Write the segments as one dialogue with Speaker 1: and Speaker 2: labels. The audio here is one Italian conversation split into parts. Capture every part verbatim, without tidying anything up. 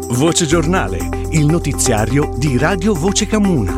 Speaker 1: Voce Giornale, il notiziario di Radio Voce Camuna.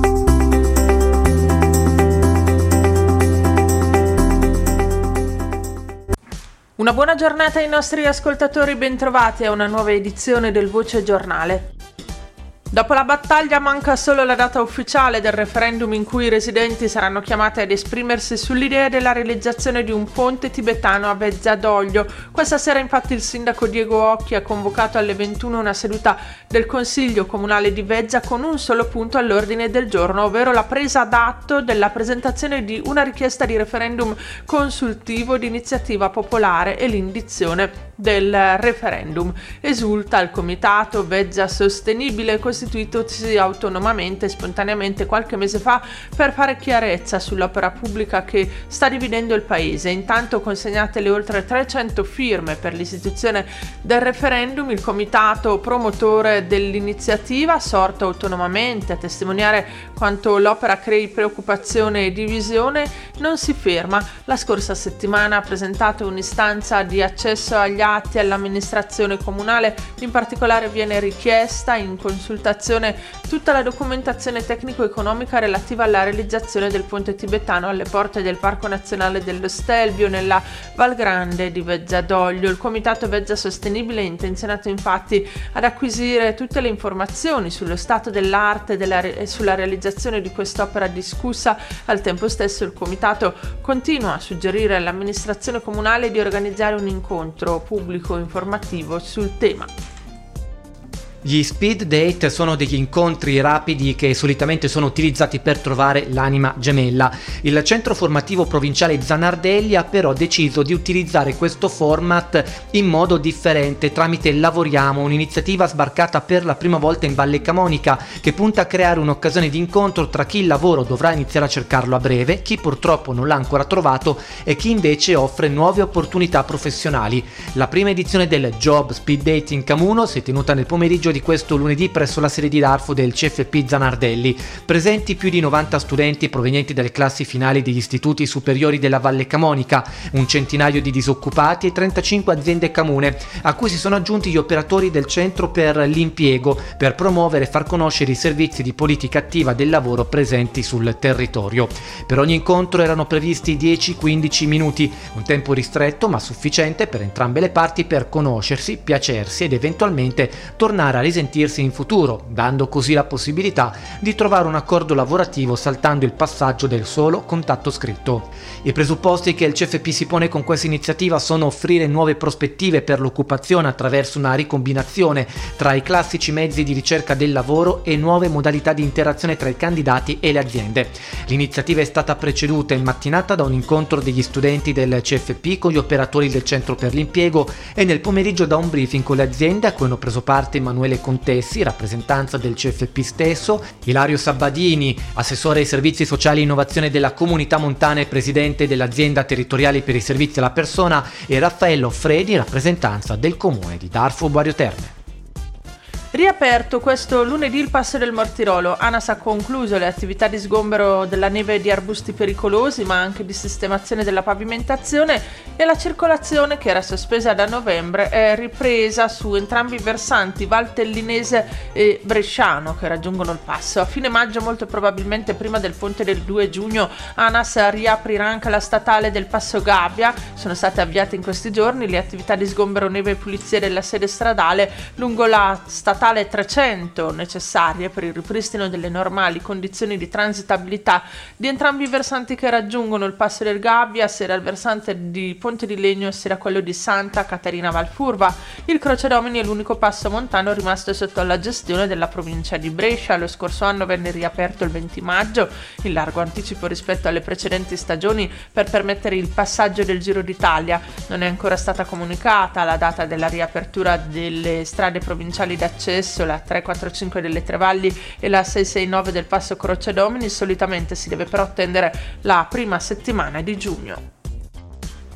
Speaker 2: Una buona giornata ai nostri ascoltatori, bentrovati a una nuova edizione del Voce Giornale. Dopo la battaglia manca solo la data ufficiale del referendum in cui i residenti saranno chiamati ad esprimersi sull'idea della realizzazione di un ponte tibetano a Vezza d'Oglio. Questa sera infatti il sindaco Diego Occhi ha convocato alle ventuno una seduta del Consiglio Comunale di Vezza con un solo punto all'ordine del giorno, ovvero la presa d'atto della presentazione di una richiesta di referendum consultivo di iniziativa popolare e l'indizione del referendum. Esulta il comitato Vezza Sostenibile, costituitosi autonomamente e spontaneamente qualche mese fa per fare chiarezza sull'opera pubblica che sta dividendo il paese. Intanto, consegnate le oltre trecento firme per l'istituzione del referendum, il comitato promotore dell'iniziativa, sorto autonomamente a testimoniare quanto l'opera crei preoccupazione e divisione, non si ferma. La scorsa settimana ha presentato un'istanza di accesso agli atti all'amministrazione comunale. In particolare viene richiesta in consultazione tutta la documentazione tecnico-economica relativa alla realizzazione del ponte tibetano alle porte del Parco Nazionale dello Stelvio nella Val Grande di Vezza d'Oglio. Il comitato Vezza Sostenibile è intenzionato infatti ad acquisire tutte le informazioni sullo stato dell'arte della re- e sulla realizzazione di quest'opera discussa. Al tempo stesso il comitato continua a suggerire all'amministrazione comunale di organizzare un incontro pubblico informativo sul tema.
Speaker 3: Gli speed date sono degli incontri rapidi che solitamente sono utilizzati per trovare l'anima gemella. Il centro formativo provinciale Zanardelli ha però deciso di utilizzare questo format in modo differente tramite Lavoriamo, un'iniziativa sbarcata per la prima volta in Valle Camonica che punta a creare un'occasione di incontro tra chi il lavoro dovrà iniziare a cercarlo a breve, chi purtroppo non l'ha ancora trovato e chi invece offre nuove opportunità professionali. La prima edizione del Job Speed Date in Camuno si è tenuta nel pomeriggio di questo lunedì presso la sede di Darfo del C F P Zanardelli. Presenti più di novanta studenti provenienti dalle classi finali degli istituti superiori della Valle Camonica, un centinaio di disoccupati e trentacinque aziende camune, a cui si sono aggiunti gli operatori del centro per l'impiego per promuovere e far conoscere i servizi di politica attiva del lavoro presenti sul territorio. Per ogni incontro erano previsti dieci quindici minuti, un tempo ristretto ma sufficiente per entrambe le parti per conoscersi, piacersi ed eventualmente tornare a risentirsi in futuro, dando così la possibilità di trovare un accordo lavorativo saltando il passaggio del solo contatto scritto. I presupposti che il C F P si pone con questa iniziativa sono offrire nuove prospettive per l'occupazione attraverso una ricombinazione tra i classici mezzi di ricerca del lavoro e nuove modalità di interazione tra i candidati e le aziende. L'iniziativa è stata preceduta in mattinata da un incontro degli studenti del C F P con gli operatori del centro per l'impiego e nel pomeriggio da un briefing con le aziende a cui hanno preso parte Emanuele Contessi, rappresentanza del C F P stesso, Ilario Sabbadini, assessore ai servizi sociali e innovazione della Comunità Montana e presidente dell'azienda territoriale per i servizi alla persona, e Raffaello Fredi, rappresentanza del comune di Darfo Boario Terme.
Speaker 2: Riaperto questo lunedì il Passo del Mortirolo. ANAS ha concluso le attività di sgombero della neve e di arbusti pericolosi, ma anche di sistemazione della pavimentazione, e la circolazione, che era sospesa da novembre, è ripresa su entrambi i versanti valtellinese e bresciano che raggiungono il passo. A fine maggio, molto probabilmente prima del ponte del due giugno, ANAS riaprirà anche la statale del Passo Gabbia. Sono state avviate in questi giorni le attività di sgombero neve e pulizia della sede stradale lungo la statale trecento, necessarie per il ripristino delle normali condizioni di transitabilità di entrambi i versanti che raggiungono il Passo del Gabbia, sia il versante di Ponte di Legno sia quello di Santa Caterina Valfurva. Il Crocedomini è l'unico passo montano rimasto sotto la gestione della provincia di Brescia. Lo scorso anno venne riaperto il venti maggio, in largo anticipo rispetto alle precedenti stagioni, per permettere il passaggio del Giro d'Italia. Non è ancora stata comunicata la data della riapertura delle strade provinciali d'accesso, la tre quattro cinque delle Tre Valli e la sei sei nove del Passo Crocedomini. Solitamente si deve però attendere la prima settimana di giugno.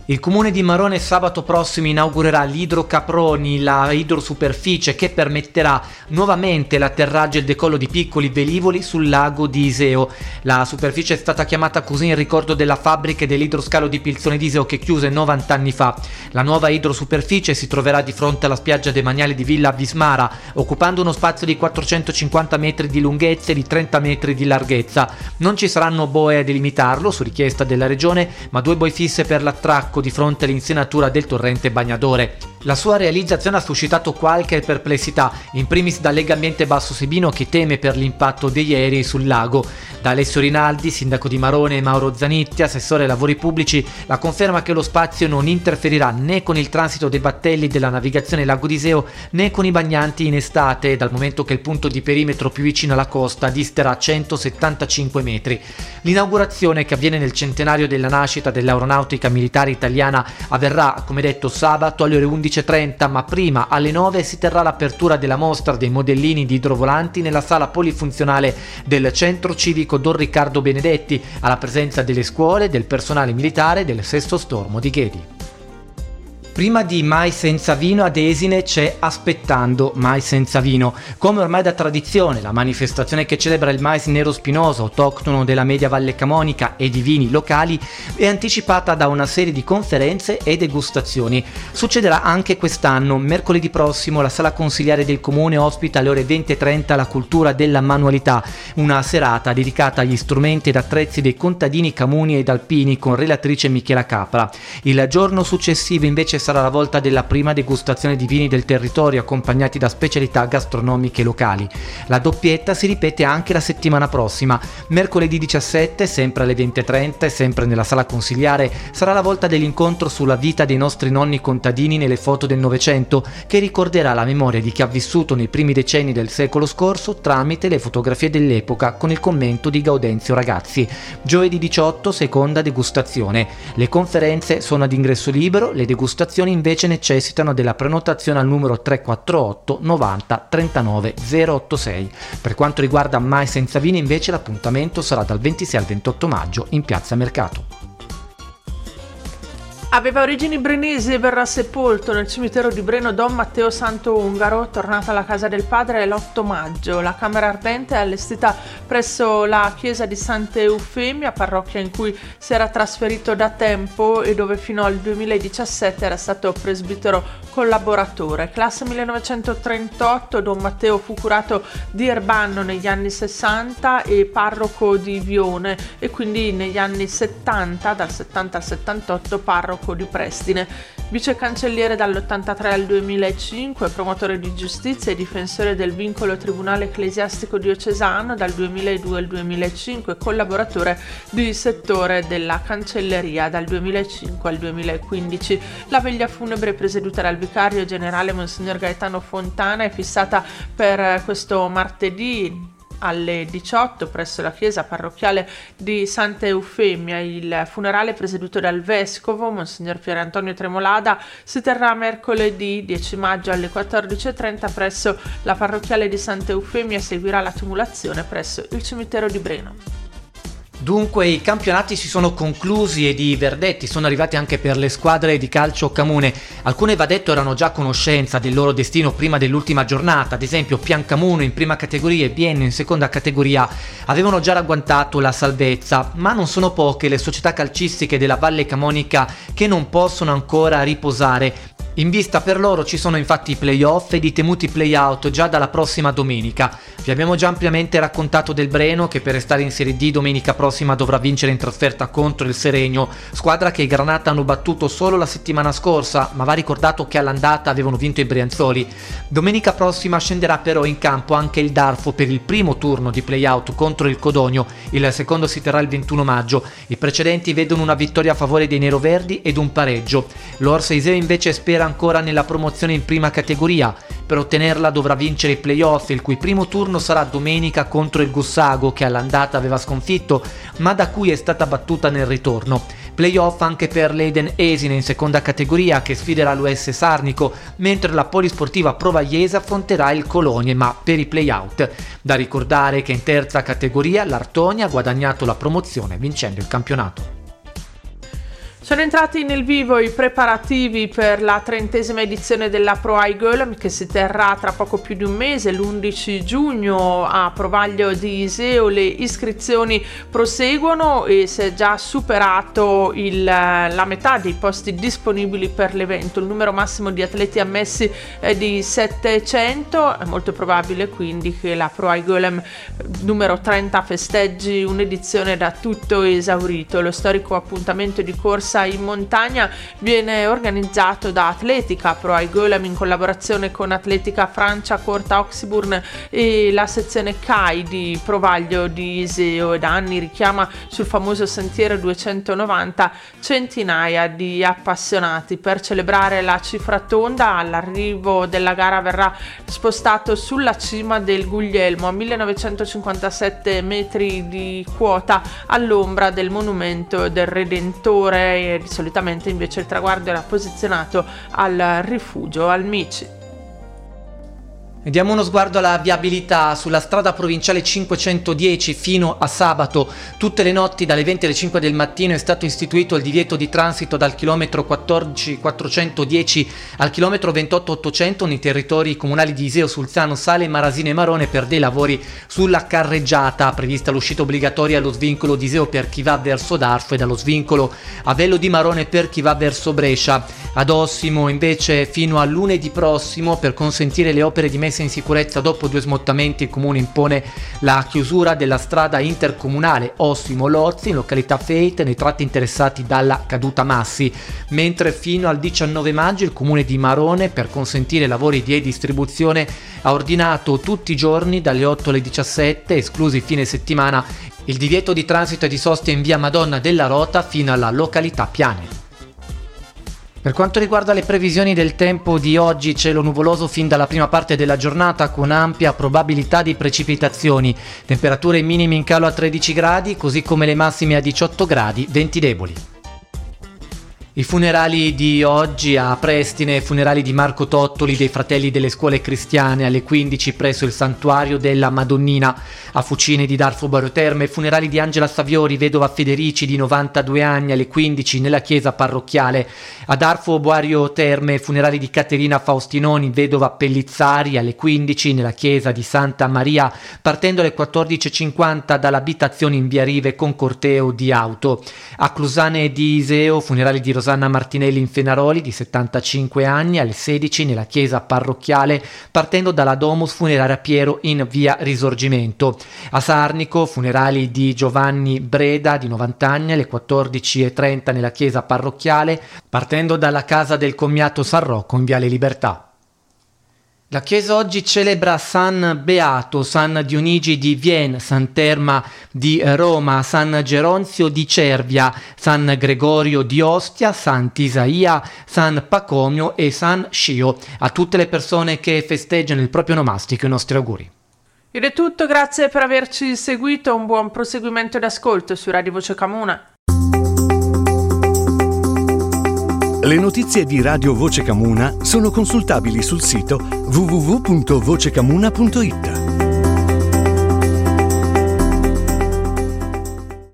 Speaker 3: Il comune di Marone sabato prossimo inaugurerà l'Idrocaproni, la idrosuperficie che permetterà nuovamente l'atterraggio e il decollo di piccoli velivoli sul lago di Iseo. La superficie è stata chiamata così in ricordo della fabbrica dell'idroscalo di Pilzone d'Iseo che chiuse novanta anni fa. La nuova idrosuperficie si troverà di fronte alla spiaggia demaniale di Villa Vismara, occupando uno spazio di quattrocentocinquanta metri di lunghezza e di trenta metri di larghezza. Non ci saranno boe a delimitarlo su richiesta della regione, ma due boe fisse per l'attracco di fronte all'insenatura del torrente Bagnadore. La sua realizzazione ha suscitato qualche perplessità, in primis da Legambiente Basso Sebino che teme per l'impatto degli aerei sul lago. Da Alessio Rinaldi, sindaco di Marone, e Mauro Zanitti, assessore ai lavori pubblici, la conferma che lo spazio non interferirà né con il transito dei battelli della navigazione Lago d'Iseo né con i bagnanti in estate, dal momento che il punto di perimetro più vicino alla costa disterà centosettantacinque metri. L'inaugurazione, che avviene nel centenario della nascita dell'aeronautica militare italiana, avverrà, come detto, sabato alle ore undici e trenta, ma prima alle nove si terrà l'apertura della mostra dei modellini di idrovolanti nella sala polifunzionale del Centro Civico Don Riccardo Benedetti, alla presenza delle scuole, del personale militare e del Sesto Stormo di Ghedi. Prima di Mai senza vino ad Esine c'è Aspettando Mai senza vino. Come ormai da tradizione, la manifestazione che celebra il mais nero spinoso, autoctono della media Valle Camonica e di vini locali, è anticipata da una serie di conferenze e degustazioni. Succederà anche quest'anno. Mercoledì prossimo la sala consiliare del comune ospita alle ore venti e trenta la cultura della manualità, una serata dedicata agli strumenti ed attrezzi dei contadini camuni ed alpini con relatrice Michela Capra. Il giorno successivo invece sarà la volta della prima degustazione di vini del territorio accompagnati da specialità gastronomiche locali. La doppietta si ripete anche la settimana prossima. Mercoledì diciassette, sempre alle venti e trenta e sempre nella sala consiliare, sarà la volta dell'incontro sulla vita dei nostri nonni contadini nelle foto del Novecento, che ricorderà la memoria di chi ha vissuto nei primi decenni del secolo scorso tramite le fotografie dell'epoca con il commento di Gaudenzio Ragazzi. Giovedì diciotto, seconda degustazione. Le conferenze sono ad ingresso libero, le degustazioni invece necessitano della prenotazione al numero tre quattro otto novanta trentanove zero ottantasei. Per quanto riguarda Mai senza vini invece l'appuntamento sarà dal ventisei al ventotto maggio in Piazza Mercato.
Speaker 2: Aveva origini brenesi e verrà sepolto nel cimitero di Breno Don Matteo Santo Ungaro, tornato alla casa del padre l'otto maggio. La camera ardente è allestita presso la chiesa di Santa Eufemia, parrocchia in cui si era trasferito da tempo e dove fino al duemiladiciassette era stato presbitero collaboratore. Classe millenovecentotrentotto, Don Matteo fu curato di Erbanno negli anni sessanta e parroco di Vione e quindi negli anni settanta, dal settanta al settantotto, parroco di Prestine. Vice cancelliere dall'ottantatré al duemilacinque, promotore di giustizia e difensore del vincolo tribunale ecclesiastico diocesano dal duemiladue al duemilacinque, collaboratore di settore della cancelleria dal duemilacinque al duemilaquindici. La veglia funebre presieduta dal vicario generale Monsignor Gaetano Fontana è fissata per questo martedì alle diciotto presso la chiesa parrocchiale di Santa Eufemia. Il funerale presieduto dal vescovo Monsignor Pier Antonio Tremolada si terrà mercoledì dieci maggio alle quattordici e trenta presso la parrocchiale di Santa Eufemia. Seguirà la tumulazione presso il cimitero di Breno.
Speaker 3: Dunque i campionati si sono conclusi ed i verdetti sono arrivati anche per le squadre di calcio comune. Alcune, va detto, erano già a conoscenza del loro destino prima dell'ultima giornata, ad esempio Piancamuno in prima categoria e Bienne in seconda categoria avevano già ragguantato la salvezza, ma non sono poche le società calcistiche della Valle Camonica che non possono ancora riposare. In vista per loro ci sono infatti i play-off ed i temuti play-out già dalla prossima domenica. Vi abbiamo già ampiamente raccontato del Breno che per restare in Serie D domenica prossima dovrà vincere in trasferta contro il Seregno, squadra che i Granata hanno battuto solo la settimana scorsa, ma va ricordato che all'andata avevano vinto i Brianzoli. Domenica prossima scenderà però in campo anche il Darfo per il primo turno di play-out contro il Codogno, il secondo si terrà il ventuno maggio. I precedenti vedono una vittoria a favore dei neroverdi ed un pareggio. L'Orsa Iseo invece spera ancora nella promozione in prima categoria. Per ottenerla dovrà vincere i play-off, il cui primo turno sarà domenica contro il Gussago che all'andata aveva sconfitto ma da cui è stata battuta nel ritorno. Play-off anche per l'Eden Esine in seconda categoria che sfiderà l'U S Sarnico, mentre la Polisportiva Provagliese affronterà il Colonie, ma per i play-out. Da ricordare che in terza categoria l'Artonia ha guadagnato la promozione vincendo il campionato.
Speaker 2: Sono entrati nel vivo i preparativi per la trentesima edizione della Pro iGolem, che si terrà tra poco più di un mese, l'undici giugno a Provaglio di Iseo. Le iscrizioni proseguono e si è già superato il, la metà dei posti disponibili per l'evento. Il numero massimo di atleti ammessi è di settecento, è molto probabile quindi che la Pro iGolem numero trenta festeggi un'edizione da tutto esaurito. Lo storico appuntamento di corsa in montagna viene organizzato da Atletica Pro iGolem in collaborazione con Atletica Francia Corta Oxyburn e la sezione C A I di Provaglio di Iseo, e da anni richiama sul famoso sentiero duecentonovanta centinaia di appassionati. Per celebrare la cifra tonda, all'arrivo della gara verrà spostato sulla cima del Guglielmo a millenovecentocinquantasette metri di quota all'ombra del monumento del Redentore. E solitamente invece il traguardo era posizionato al rifugio al Mici.
Speaker 3: Diamo uno sguardo alla viabilità. Sulla strada provinciale cinquecentodieci fino a sabato, tutte le notti dalle venti alle cinque del mattino è stato istituito il divieto di transito dal chilometro quattordici quattrocentodieci al chilometro ventotto ottocento nei territori comunali di Iseo, Sulzano, Sale, Marasino e Marone per dei lavori sulla carreggiata. Prevista l'uscita obbligatoria allo svincolo di Iseo per chi va verso Darfo e dallo svincolo a Vello di Marone per chi va verso Brescia. Ad Ossimo invece fino a lunedì prossimo, per consentire le opere di messa in sicurezza dopo due smottamenti, il comune impone la chiusura della strada intercomunale Ossimo-Lozzi in località Feite nei tratti interessati dalla caduta massi, mentre fino al diciannove maggio il comune di Marone, per consentire lavori di e-distribuzione, ha ordinato tutti i giorni dalle otto alle diciassette, esclusi fine settimana, il divieto di transito e di sosta in via Madonna della Rota fino alla località Piane. Per quanto riguarda le previsioni del tempo di oggi, cielo nuvoloso fin dalla prima parte della giornata con ampia probabilità di precipitazioni, temperature minime in calo a tredici gradi, così come le massime a diciotto gradi, venti deboli. I funerali di oggi a Prestine, funerali di Marco Tottoli dei Fratelli delle Scuole Cristiane alle quindici presso il Santuario della Madonnina. A Fucine di Darfo Borio Terme, funerali di Angela Saviori, vedova Federici di novantadue anni alle quindici nella chiesa parrocchiale. A Darfo Borio Terme, funerali di Caterina Faustinoni, vedova Pellizzari alle quindici nella chiesa di Santa Maria, partendo alle quattordici e cinquanta dall'abitazione in via Rive con corteo di auto. A Clusane di Iseo, funerali di Rosario Rosanna Martinelli in Fenaroli di settantacinque anni alle sedici nella chiesa parrocchiale, partendo dalla Domus Funeraria Piero in via Risorgimento. A Sarnico, funerali di Giovanni Breda di novanta anni alle quattordici e trenta nella chiesa parrocchiale, partendo dalla casa del commiato San Rocco in viale Libertà. La chiesa oggi celebra San Beato, San Dionigi di Vienne, San Terma di Roma, San Geronzio di Cervia, San Gregorio di Ostia, Sant'Isaia, San Pacomio e San Scio. A tutte le persone che festeggiano il proprio nomastico i nostri auguri.
Speaker 2: Ed è tutto, grazie per averci seguito, un buon proseguimento d'ascolto su Radio Voce Camuna.
Speaker 1: Le notizie di Radio Voce Camuna sono consultabili sul sito w w w punto vocecamuna punto i t.